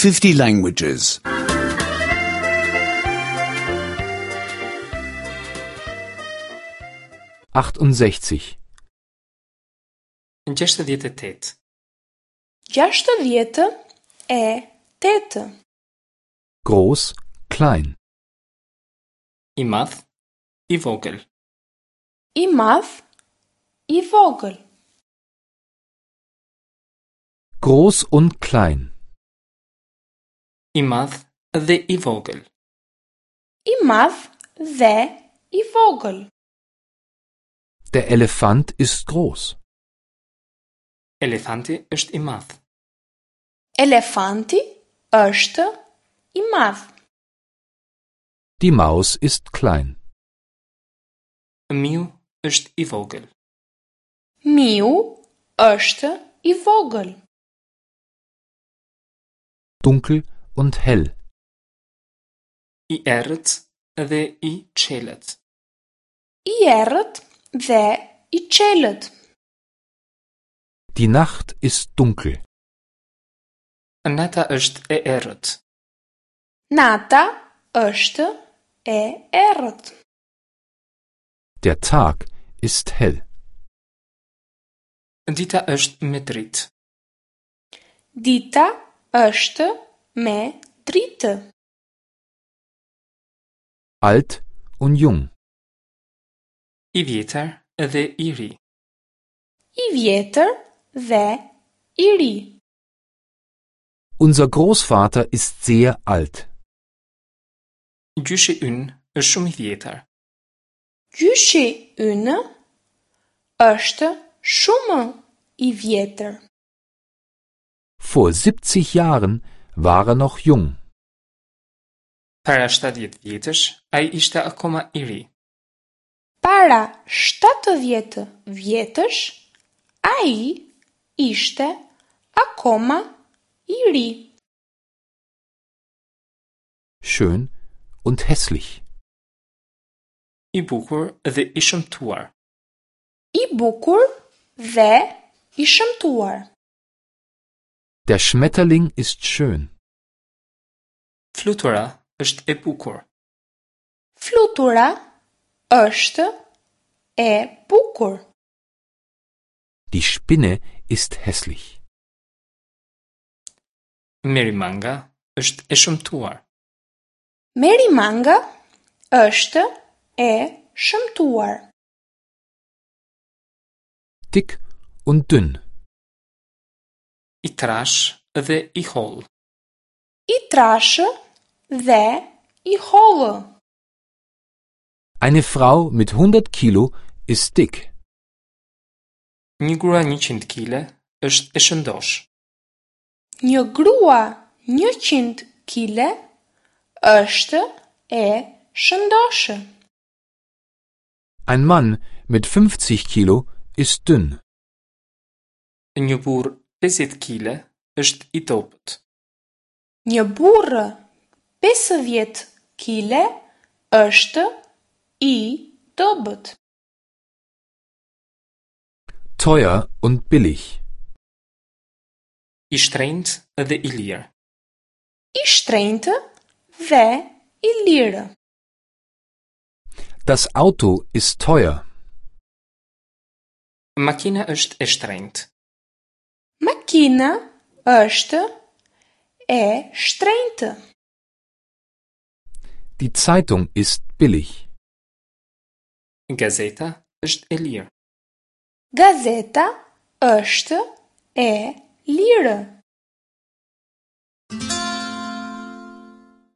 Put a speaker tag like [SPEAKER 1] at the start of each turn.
[SPEAKER 1] 50 languages.
[SPEAKER 2] 68.
[SPEAKER 3] 68.
[SPEAKER 4] 68.
[SPEAKER 2] Groß, klein.
[SPEAKER 3] I madh, I vogël.
[SPEAKER 4] I madh, I vogël.
[SPEAKER 2] Groß und klein.
[SPEAKER 3] I madh dhe I vogël.
[SPEAKER 4] I madh dhe I vogël.
[SPEAKER 2] Der Elefant ist groß.
[SPEAKER 3] Elefanti është I madh.
[SPEAKER 4] Elefanti është I madh.
[SPEAKER 2] Die Maus ist klein.
[SPEAKER 3] Miu është I vogël.
[SPEAKER 4] Miu është I vogël.
[SPEAKER 2] Dunkel und hell.
[SPEAKER 3] I errët dhe I qelët.
[SPEAKER 4] I errët dhe I qelët.
[SPEAKER 2] Die Nacht ist dunkel.
[SPEAKER 3] Nata është e errët.
[SPEAKER 4] Nata është e errët.
[SPEAKER 2] Der Tag ist hell.
[SPEAKER 3] Dita është me dritë.
[SPEAKER 4] Dita është me dritë.
[SPEAKER 2] Alt und jung.
[SPEAKER 3] I vjetër dhe I ri.
[SPEAKER 4] I vjetër dhe I ri.
[SPEAKER 2] Unser Großvater ist sehr alt.
[SPEAKER 3] Gjyshi ynë është shumë I vjetër.
[SPEAKER 4] Gjyshi ynë është shumë I vjetër.
[SPEAKER 2] Vor 70 Jahren war er noch jung.
[SPEAKER 3] Para 70 vjetësh, ai ishte akoma I ri.
[SPEAKER 4] Para 70 vjetësh, ai ishte akoma I ri.
[SPEAKER 2] Schön und hässlich.
[SPEAKER 3] I bukur dhe I shëmtuar.
[SPEAKER 4] I bukur dhe I shëmtuar.
[SPEAKER 2] Der Schmetterling ist schön.
[SPEAKER 3] Flutura është e bukur.
[SPEAKER 4] Flutura është e bukur.
[SPEAKER 2] Die Spinne ist hässlich.
[SPEAKER 3] Merimanga është e shëmtuar.
[SPEAKER 4] Merimanga është e shëmtuar.
[SPEAKER 2] Dick und dünn.
[SPEAKER 3] I trash dhe I holl.
[SPEAKER 4] I trashë dhe I hollë.
[SPEAKER 2] Eine Frau mit 100 Kilo ist dick.
[SPEAKER 3] Një grua 100 kg është e shëndosh.
[SPEAKER 4] Një grua 100 kile është e shëndoshë.
[SPEAKER 2] Ein Mann mit 50 Kilo ist dünn.
[SPEAKER 3] Një burr 50 kg është I dobët.
[SPEAKER 4] Një burrë 50 kile është I dobët.
[SPEAKER 2] Teuer und billig.
[SPEAKER 3] I shtrenjtë dhe I lirë.
[SPEAKER 4] I shtrenjtë dhe I lirë.
[SPEAKER 2] Das Auto ist teuer.
[SPEAKER 3] Makina është e shtrenjtë.
[SPEAKER 4] Makina është e shtrenjtë.
[SPEAKER 2] Die Zeitung ist billig.
[SPEAKER 3] Gazeta është e lirë.
[SPEAKER 4] Gazeta është e lirë.